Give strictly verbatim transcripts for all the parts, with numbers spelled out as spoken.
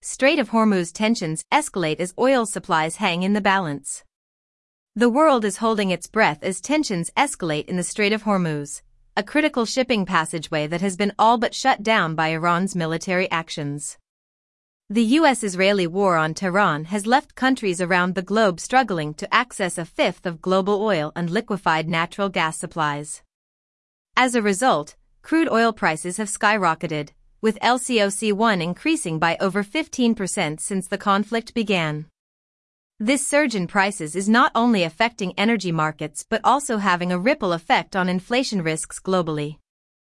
Strait of Hormuz tensions escalate as oil supplies hang in the balance. The world is holding its breath as tensions escalate in the Strait of Hormuz, a critical shipping passageway that has been all but shut down by Iran's military actions. The U S-Israeli war on Tehran has left countries around the globe struggling to access a fifth of global oil and liquefied natural gas supplies. As a result, crude oil prices have skyrocketed, with L C O C one increasing by over fifteen percent since the conflict began. This surge in prices is not only affecting energy markets but also having a ripple effect on inflation risks globally.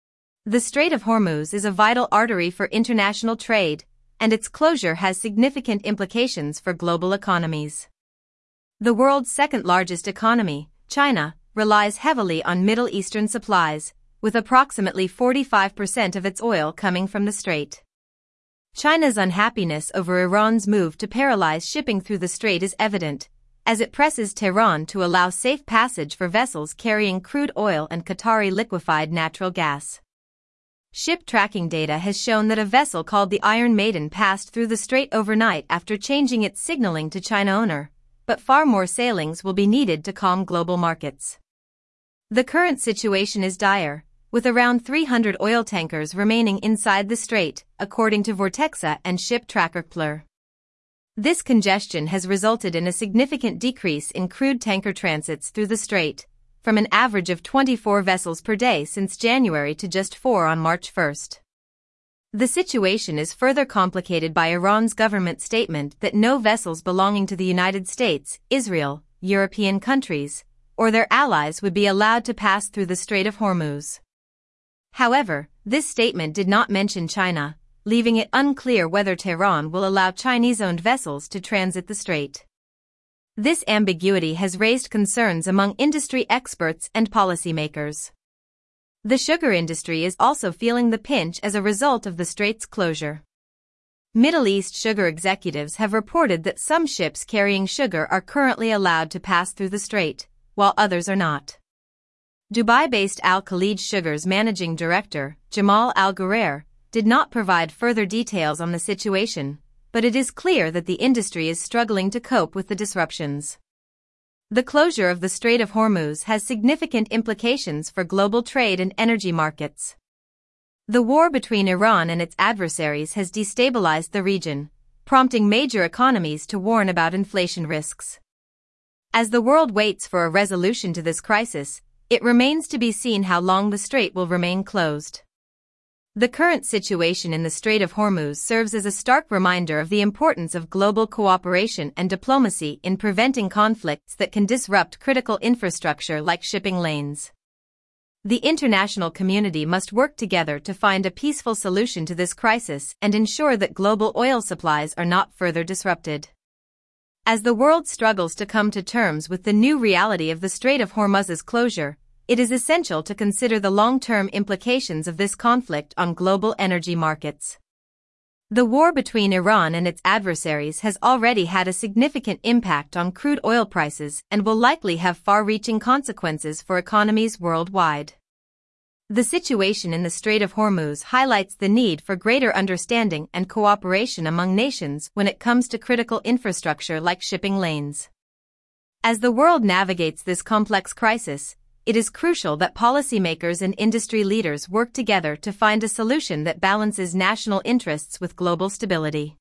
The Strait of Hormuz is a vital artery for international trade, and its closure has significant implications for global economies. The world's second-largest economy, China, relies heavily on Middle Eastern supplies, with approximately forty-five percent of its oil coming from the strait. China's unhappiness over Iran's move to paralyze shipping through the strait is evident, as it presses Tehran to allow safe passage for vessels carrying crude oil and Qatari liquefied natural gas. Ship tracking data has shown that a vessel called the Iron Maiden passed through the strait overnight after changing its signaling to China owner, but far more sailings will be needed to calm global markets. The current situation is dire, with around three hundred oil tankers remaining inside the strait, according to Vortexa and ship tracker P L R. This congestion has resulted in a significant decrease in crude tanker transits through the strait, from an average of twenty-four vessels per day since January to just four on March first. The situation is further complicated by Iran's government statement that no vessels belonging to the United States, Israel, European countries, or their allies would be allowed to pass through the Strait of Hormuz. However, this statement did not mention China, leaving it unclear whether Tehran will allow Chinese-owned vessels to transit the strait. This ambiguity has raised concerns among industry experts and policymakers. The sugar industry is also feeling the pinch as a result of the strait's closure. Middle East sugar executives have reported that some ships carrying sugar are currently allowed to pass through the strait, while others are not. Dubai-based Al Khalid Sugar's managing director, Jamal Al-Ghurair, did not provide further details on the situation, but it is clear that the industry is struggling to cope with the disruptions. The closure of the Strait of Hormuz has significant implications for global trade and energy markets. The war between Iran and its adversaries has destabilized the region, prompting major economies to warn about inflation risks. As the world waits for a resolution to this crisis, it remains to be seen how long the strait will remain closed. The current situation in the Strait of Hormuz serves as a stark reminder of the importance of global cooperation and diplomacy in preventing conflicts that can disrupt critical infrastructure like shipping lanes. The international community must work together to find a peaceful solution to this crisis and ensure that global oil supplies are not further disrupted. As the world struggles to come to terms with the new reality of the Strait of Hormuz's closure, it is essential to consider the long-term implications of this conflict on global energy markets. The war between Iran and its adversaries has already had a significant impact on crude oil prices and will likely have far-reaching consequences for economies worldwide. The situation in the Strait of Hormuz highlights the need for greater understanding and cooperation among nations when it comes to critical infrastructure like shipping lanes. As the world navigates this complex crisis, it is crucial that policymakers and industry leaders work together to find a solution that balances national interests with global stability.